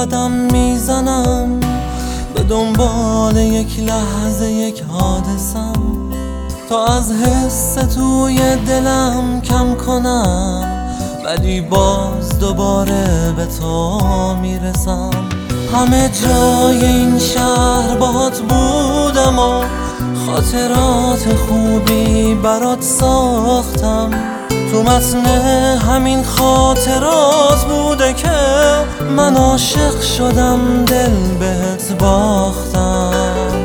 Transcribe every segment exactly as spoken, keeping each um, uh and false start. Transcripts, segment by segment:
قدم میزنم به دنبال یک لحظه، یک حادثم، تا از حس توی دلم کم کنم، ولی باز دوباره به تو میرسم. همه جای این شهر باهات بودم و خاطرات خوبی برات ساختم. تو متن همین خاطرات بوده که من عاشق شدم، دل بهت باختم.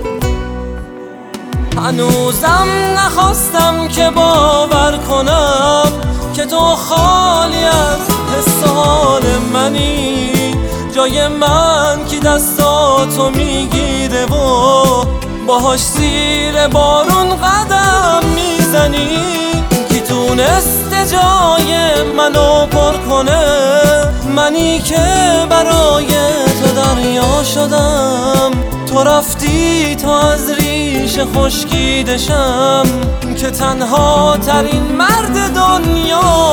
هنوزم نخواستم که باور کنم که تو خالی از حس حال منی، جای من که دستاتو میگیره و باهاش زیر بارون قدم میزنی. کی تونسته جای منو پر کنه، منی که برای تو دریا شدم. تو رفتی تا از ریشه خشکیدشم که تنها ترین مرد دنیا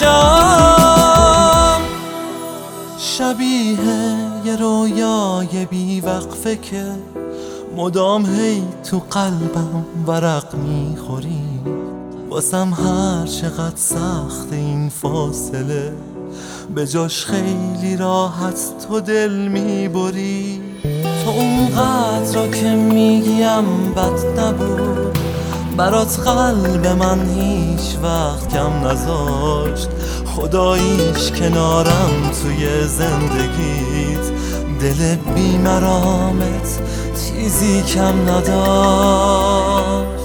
بشم. شبیه یه رویای بی وقفه که مدام هی تو قلبم ورق میخوری. واسم هر چقدر سخت این فاصله، به جاش خیلی راحت تو دل میبری. تو اونقدر را که میگیم بد نبود، برات قلب من هیچ وقت کم نذاشت. خداییش کنارم توی زندگیت، دل بیمرامت چیزی کم نداشت.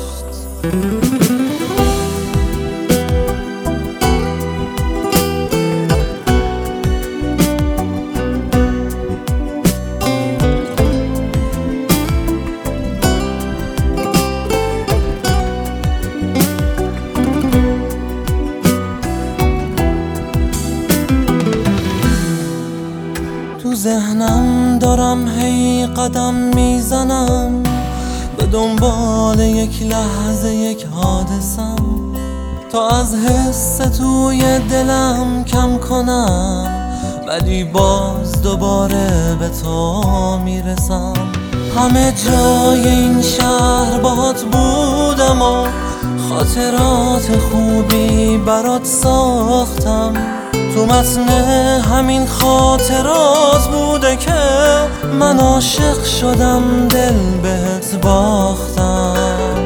تو ذهنم دارم هی قدم میزنم به دنبال یک لحظه، یک حادثم، تا از حس توی دلم کم کنم، ولی باز دوباره به تو میرسم. همه جای این شهر باهات بودم و خاطرات خوبی برات ساختم. تو متن همین خاطرات بوده که من عاشق شدم، دل بهت باختم.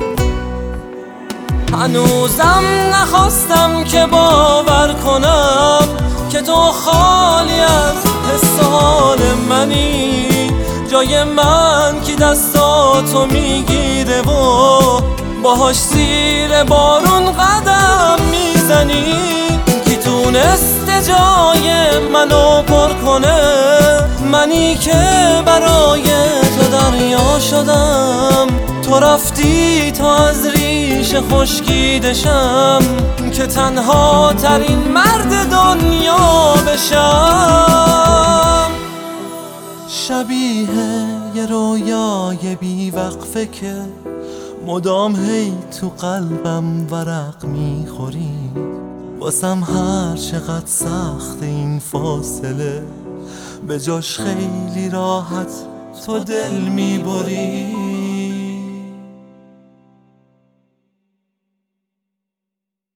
هنوزم نخواستم که باور کنم که تو خالی از حس حال منی، جای من که دستاتو میگیره و باهاش زیر بارون قدم میزنی. کی تونسته جای منو پر کنه، منی که برای تو دریا شدم. تو رفتی تا از ریشه خشکیدشم که تنها ترین مرد دنیا بشم. شبیه یه رویای بی وقفه که مدام هی تو قلبم ورق میخوری. واسم هر چقدر سخت این فاصله، به جاش خیلی راحت تو دل میبری.